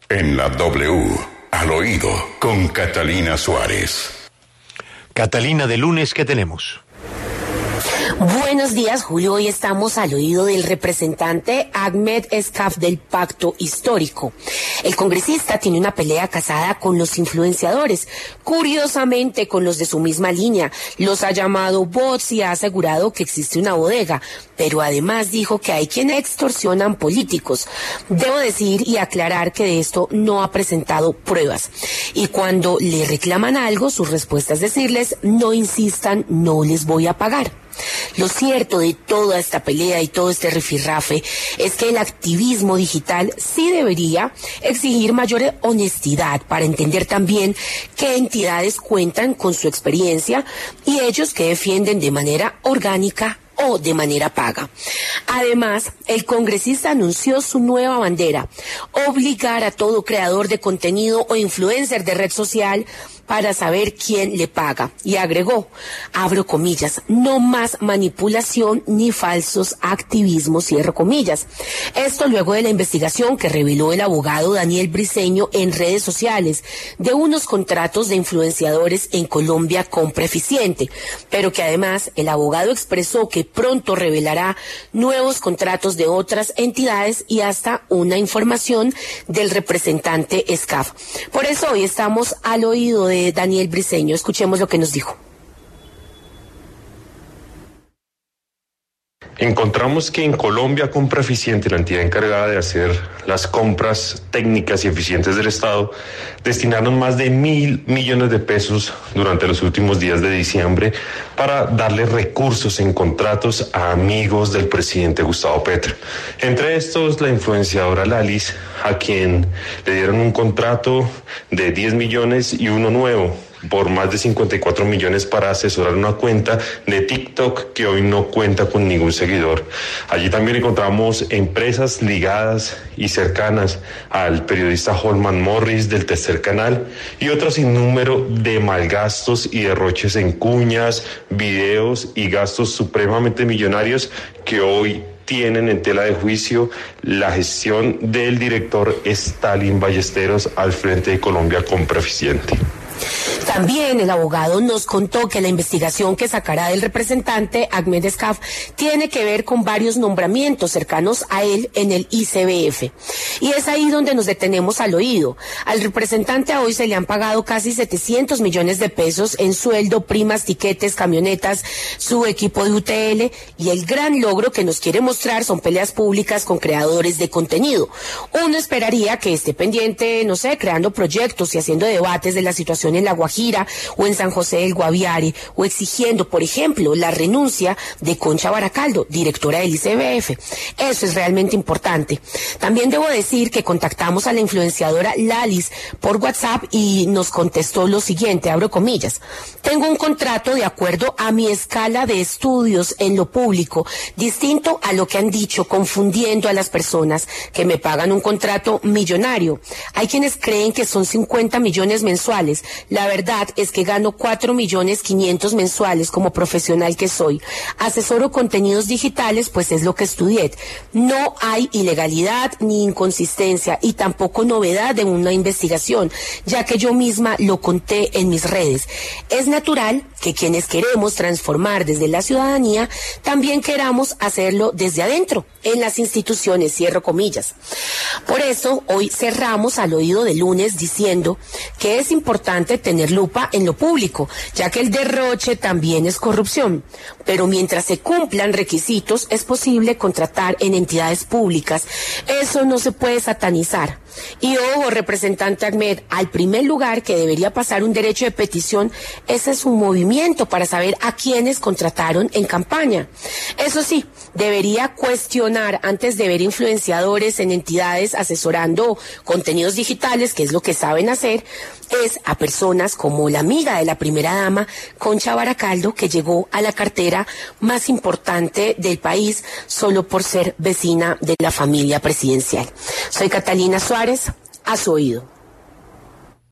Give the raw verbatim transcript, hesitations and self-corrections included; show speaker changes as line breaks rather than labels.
En la W, al oído, con Catalina Suárez.
Catalina, de lunes, ¿qué tenemos?
Buenos días, Julio. Hoy estamos al oído del representante Ahmed Escaf del Pacto Histórico. El congresista tiene una pelea casada con los influenciadores, curiosamente con los de su misma línea. Los ha llamado bots y ha asegurado que existe una bodega, pero además dijo que hay quienes extorsionan políticos. Debo decir y aclarar que de esto no ha presentado pruebas. Y cuando le reclaman algo, su respuesta es decirles: no insistan, no les voy a pagar. Lo cierto de toda esta pelea y todo este rifirrafe es que el activismo digital sí debería exigir mayor honestidad para entender también qué entidades cuentan con su experiencia y ellos que defienden de manera orgánica o de manera paga. Además, el congresista anunció su nueva bandera: obligar a todo creador de contenido o influencer de red social para saber quién le paga. Y agregó, abro comillas, no más manipulación ni falsos activismos, cierro comillas. Esto luego de la investigación que reveló el abogado Daniel Briceño en redes sociales de unos contratos de influenciadores en Colombia con Preficiente, pero que además el abogado expresó que pronto revelará nuevos contratos de otras entidades y hasta una información del representante Escaf. Por eso hoy estamos al oído de Daniel Briceño. Escuchemos lo que nos dijo.
Encontramos que en Colombia, con Preficiente, la entidad encargada de hacer las compras técnicas y eficientes del Estado, destinaron más de mil millones de pesos durante los últimos días de diciembre para darle recursos en contratos a amigos del presidente Gustavo Petro. Entre estos, la influenciadora Lalis, a quien le dieron un contrato de diez millones y uno nuevo por más de cincuenta y cuatro millones para asesorar una cuenta de TikTok que hoy no cuenta con ningún seguidor. Allí también encontramos empresas ligadas y cercanas al periodista Holman Morris del Tercer Canal y otro sinnúmero de malgastos y derroches en cuñas, videos y gastos supremamente millonarios que hoy tienen en tela de juicio la gestión del director Stalin Ballesteros al frente de Colombia con Preficiente.
También el abogado nos contó que la investigación que sacará del representante Ahmed Escaf tiene que ver con varios nombramientos cercanos a él en el I C B F. Y es ahí donde nos detenemos al oído. Al representante a hoy se le han pagado casi setecientos millones de pesos en sueldo, primas, tiquetes, camionetas, su equipo de U T L, y el gran logro que nos quiere mostrar son peleas públicas con creadores de contenido. Uno esperaría que esté pendiente, no sé, creando proyectos y haciendo debates de la situación en La Guajira o en San José del Guaviare, o exigiendo, por ejemplo, la renuncia de Concha Baracaldo, directora del I C B F. Eso es realmente importante. También debo decir que contactamos a la influenciadora Lalis por WhatsApp y nos contestó lo siguiente, abro comillas: tengo un contrato de acuerdo a mi escala de estudios en lo público, distinto a lo que han dicho, confundiendo a las personas que me pagan un contrato millonario. Hay quienes creen que son cincuenta millones mensuales. La verdad es que gano cuatro millones quinientos mensuales como profesional que soy. Asesoro contenidos digitales, pues es lo que estudié. No hay ilegalidad ni inconsistencia y tampoco novedad de una investigación, ya que yo misma lo conté en mis redes. Es natural que quienes queremos transformar desde la ciudadanía también queramos hacerlo desde adentro, en las instituciones, cierro comillas. Por eso, hoy cerramos al oído de lunes diciendo que es importante tener lupa en lo público, ya que el derroche también es corrupción. Pero mientras se cumplan requisitos, es posible contratar en entidades públicas. Eso no se puede satanizar. Y ojo, representante Ahmed, al primer lugar que debería pasar un derecho de petición, ese es un movimiento para saber a quiénes contrataron en campaña. Eso sí, debería cuestionar antes de ver influenciadores en entidades asesorando contenidos digitales, que es lo que saben hacer, es a personas como la amiga de la primera dama, Concha Baracaldo, que llegó a la cartera más importante del país solo por ser vecina de la familia presidencial. Soy Catalina Suárez, a su oído.